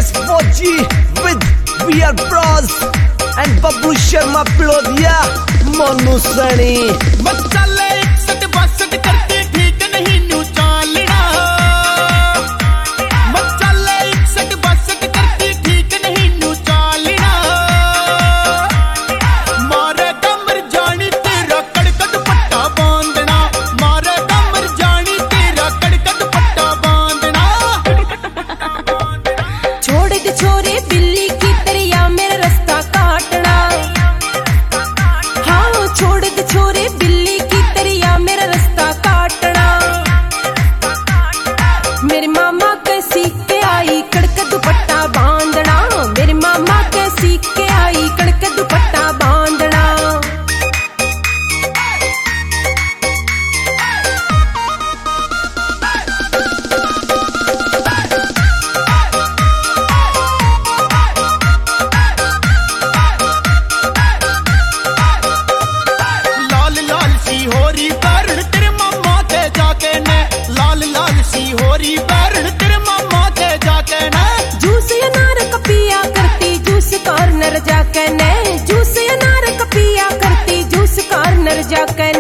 Yes, Moji with We Are Bros and Bablu Sharma Plodia, Monu Sani. बच्चाले 61 करती ठीक नहीं new चालना। बच्चाले 61 करती ठीक नहीं न्यू चालना। मारे कमर जानी तेरा कड़का दुपट्टा बांधना। मारे कमर जानी तेरा कड़का दुपट्टा बांधना। छोड़ दे छोरे बिल्ली की तरिया मेरा रास्ता काटना। हाँ छोड़ दे छोरे बिल्ली की तरिया मेरा रास्ता काटना। मेरे मामा के सीख के आई कड़का दुपट्टा बांधना। मेरे मामा के सीख के आई कड़का दुपट्टा बांधना। लाल लाल सी होरी बैरण तेरे मामा के जाके ने। लाल लाल सी होरी बैरण तेरे मामा के जाके ने। जूस अनार कपिया करती जूस कॉर्नर जाके ने। जूस अनार कपिया करती जूस कॉर्नर जाके